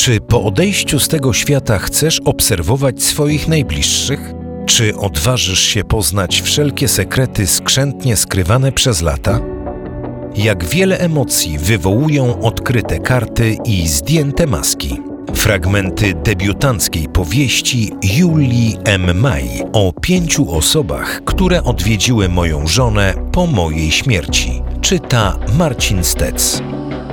Czy po odejściu z tego świata chcesz obserwować swoich najbliższych? Czy odważysz się poznać wszelkie sekrety skrzętnie skrywane przez lata? Jak wiele emocji wywołują odkryte karty i zdjęte maski. Fragmenty debiutanckiej powieści Julii M. Maj o 5 osobach, które odwiedziły moją żonę po mojej śmierci. Czyta Marcin Stec.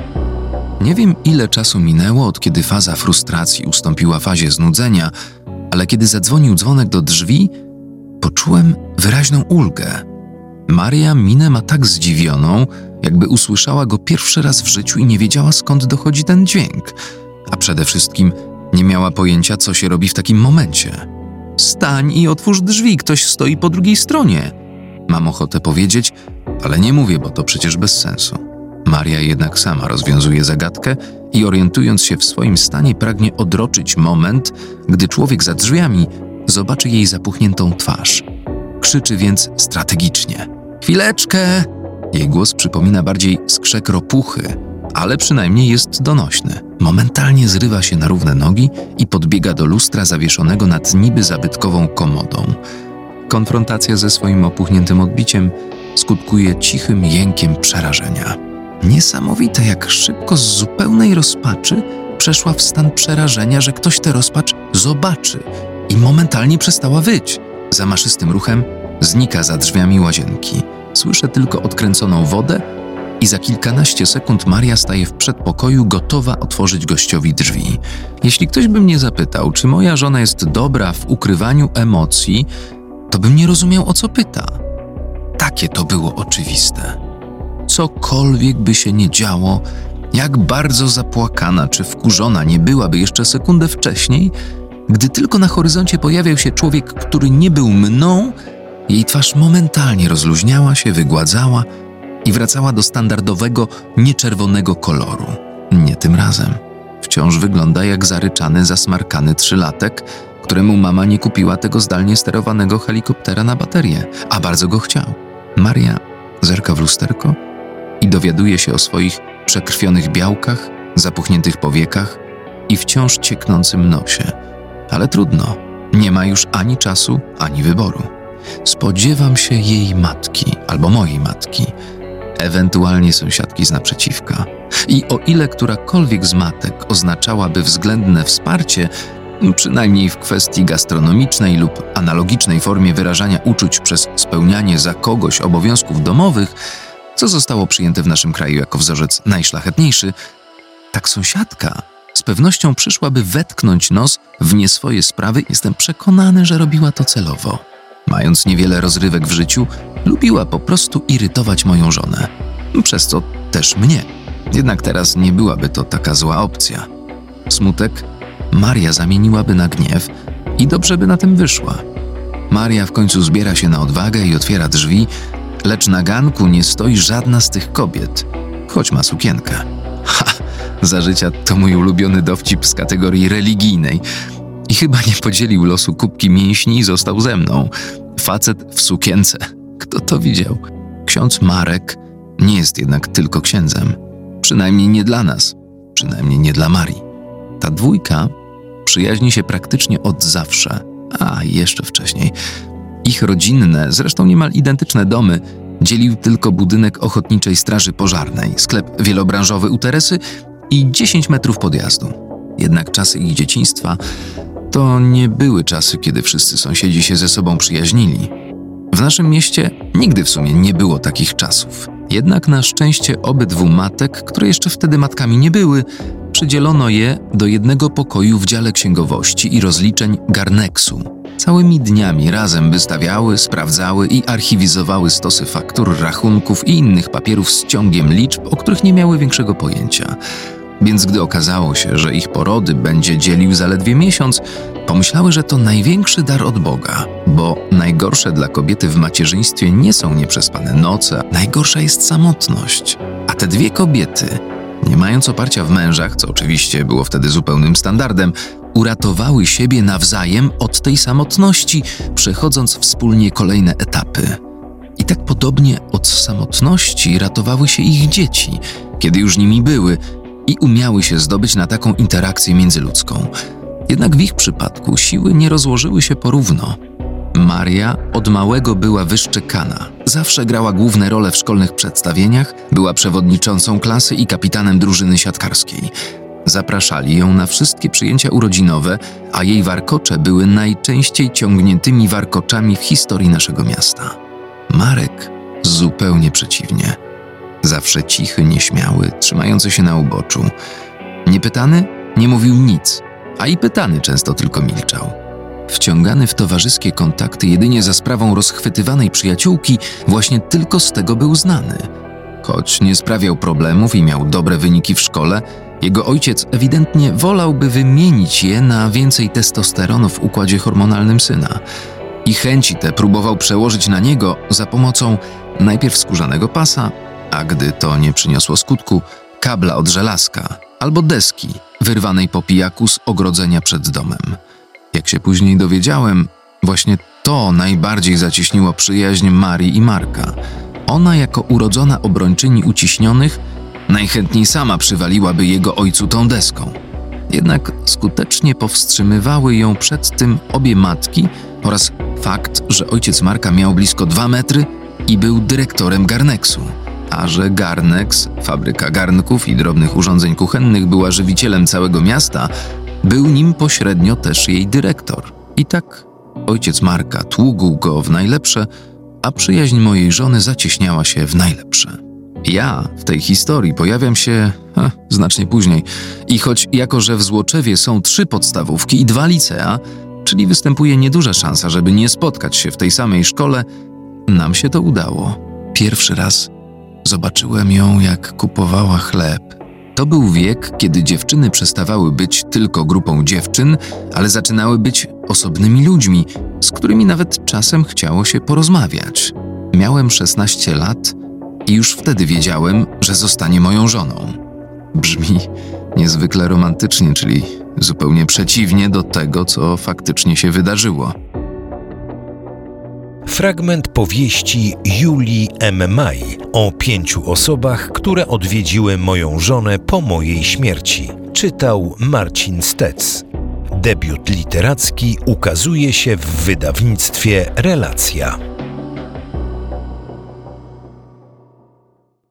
Nie wiem, ile czasu minęło, od kiedy faza frustracji ustąpiła fazie znudzenia, ale kiedy zadzwonił dzwonek do drzwi, poczułem wyraźną ulgę. Maria minę ma tak zdziwioną, jakby usłyszała go pierwszy raz w życiu i nie wiedziała, skąd dochodzi ten dźwięk. A przede wszystkim nie miała pojęcia, co się robi w takim momencie. Stań i otwórz drzwi, ktoś stoi po drugiej stronie. Mam ochotę powiedzieć, ale nie mówię, bo to przecież bez sensu. Maria jednak sama rozwiązuje zagadkę i orientując się w swoim stanie pragnie odroczyć moment, gdy człowiek za drzwiami zobaczy jej zapuchniętą twarz. Krzyczy więc strategicznie. Chwileczkę! Jej głos przypomina bardziej skrzek ropuchy, ale przynajmniej jest donośny. Momentalnie zrywa się na równe nogi i podbiega do lustra zawieszonego nad niby zabytkową komodą. Konfrontacja ze swoim opuchniętym odbiciem skutkuje cichym jękiem przerażenia. Niesamowite, jak szybko z zupełnej rozpaczy przeszła w stan przerażenia, że ktoś tę rozpacz zobaczy i momentalnie przestała wyć. Zamaszystym ruchem znika za drzwiami łazienki. Słyszę tylko odkręconą wodę i za kilkanaście sekund Maria staje w przedpokoju, gotowa otworzyć gościowi drzwi. Jeśli ktoś by mnie zapytał, czy moja żona jest dobra w ukrywaniu emocji, to bym nie rozumiał, o co pyta. Takie to było oczywiste. Cokolwiek by się nie działo, jak bardzo zapłakana czy wkurzona nie byłaby jeszcze sekundę wcześniej, gdy tylko na horyzoncie pojawiał się człowiek, który nie był mną, jej twarz momentalnie rozluźniała się, wygładzała i wracała do standardowego, nieczerwonego koloru. Nie tym razem. Wciąż wygląda jak zaryczany, zasmarkany 3-latek, któremu mama nie kupiła tego zdalnie sterowanego helikoptera na baterię, a bardzo go chciał. Maria zerka w lusterko i dowiaduje się o swoich przekrwionych białkach, zapuchniętych powiekach i wciąż cieknącym nosie. Ale trudno, nie ma już ani czasu, ani wyboru. Spodziewam się jej matki albo mojej matki, ewentualnie sąsiadki z naprzeciwka. I o ile którakolwiek z matek oznaczałaby względne wsparcie, przynajmniej w kwestii gastronomicznej lub analogicznej formie wyrażania uczuć przez spełnianie za kogoś obowiązków domowych, co zostało przyjęte w naszym kraju jako wzorzec najszlachetniejszy, tak sąsiadka z pewnością przyszłaby wetknąć nos w nie swoje sprawy. Jestem przekonany, że robiła to celowo. Mając niewiele rozrywek w życiu, lubiła po prostu irytować moją żonę. Przez co też mnie. Jednak teraz nie byłaby to taka zła opcja. Smutek Maria zamieniłaby na gniew i dobrze by na tym wyszła. Maria w końcu zbiera się na odwagę i otwiera drzwi, lecz na ganku nie stoi żadna z tych kobiet, choć ma sukienkę. Za życia to mój ulubiony dowcip z kategorii religijnej. I chyba nie podzielił losu kubki mięśni i został ze mną. Facet w sukience. Kto to widział? Ksiądz Marek nie jest jednak tylko księdzem. Przynajmniej nie dla nas. Przynajmniej nie dla Marii. Ta dwójka przyjaźni się praktycznie od zawsze. A jeszcze wcześniej. Ich rodzinne, zresztą niemal identyczne domy dzielił tylko budynek Ochotniczej Straży Pożarnej, sklep wielobranżowy u Teresy i 10 metrów podjazdu. Jednak czasy ich dzieciństwa to nie były czasy, kiedy wszyscy sąsiedzi się ze sobą przyjaźnili. W naszym mieście nigdy w sumie nie było takich czasów. Jednak na szczęście obydwu matek, które jeszcze wtedy matkami nie były, przydzielono je do jednego pokoju w dziale księgowości i rozliczeń Garneksu. Całymi dniami razem wystawiały, sprawdzały i archiwizowały stosy faktur, rachunków i innych papierów z ciągiem liczb, o których nie miały większego pojęcia. Więc gdy okazało się, że ich porody będzie dzielił zaledwie miesiąc, pomyślały, że to największy dar od Boga, bo najgorsze dla kobiety w macierzyństwie nie są nieprzespane noce, najgorsza jest samotność. A te dwie kobiety, nie mając oparcia w mężach, co oczywiście było wtedy zupełnym standardem, uratowały siebie nawzajem od tej samotności, przechodząc wspólnie kolejne etapy. I tak podobnie od samotności ratowały się ich dzieci, kiedy już nimi były, i umiały się zdobyć na taką interakcję międzyludzką. Jednak w ich przypadku siły nie rozłożyły się porówno. Maria od małego była wyszczekana. Zawsze grała główne role w szkolnych przedstawieniach, była przewodniczącą klasy i kapitanem drużyny siatkarskiej. Zapraszali ją na wszystkie przyjęcia urodzinowe, a jej warkocze były najczęściej ciągniętymi warkoczami w historii naszego miasta. Marek zupełnie przeciwnie. Zawsze cichy, nieśmiały, trzymający się na uboczu. Niepytany nie mówił nic, a i pytany często tylko milczał. Wciągany w towarzyskie kontakty jedynie za sprawą rozchwytywanej przyjaciółki, właśnie tylko z tego był znany. Choć nie sprawiał problemów i miał dobre wyniki w szkole, jego ojciec ewidentnie wolałby wymienić je na więcej testosteronu w układzie hormonalnym syna. I chęci te próbował przełożyć na niego za pomocą najpierw skórzanego pasa, a gdy to nie przyniosło skutku, kabla od żelazka albo deski wyrwanej po pijaku z ogrodzenia przed domem. Jak się później dowiedziałem, właśnie to najbardziej zacieśniło przyjaźń Marii i Marka. Ona jako urodzona obrończyni uciśnionych najchętniej sama przywaliłaby jego ojcu tą deską. Jednak skutecznie powstrzymywały ją przed tym obie matki oraz fakt, że ojciec Marka miał blisko 2 metry i był dyrektorem Garneksu, a że Garneks, fabryka garnków i drobnych urządzeń kuchennych, była żywicielem całego miasta, był nim pośrednio też jej dyrektor. I tak ojciec Marka tługł go w najlepsze, a przyjaźń mojej żony zacieśniała się w najlepsze. Ja w tej historii pojawiam się znacznie później i choć jako, że w Złoczewie są 3 podstawówki i 2 licea, czyli występuje nieduża szansa, żeby nie spotkać się w tej samej szkole, nam się to udało. Pierwszy raz zobaczyłem ją, jak kupowała chleb. To był wiek, kiedy dziewczyny przestawały być tylko grupą dziewczyn, ale zaczynały być osobnymi ludźmi, z którymi nawet czasem chciało się porozmawiać. Miałem 16 lat i już wtedy wiedziałem, że zostanie moją żoną. Brzmi niezwykle romantycznie, czyli zupełnie przeciwnie do tego, co faktycznie się wydarzyło. Fragment powieści Julii M. Maj o 5 osobach, które odwiedziły moją żonę po mojej śmierci. Czytał Marcin Stec. Debiut literacki ukazuje się w wydawnictwie Relacja.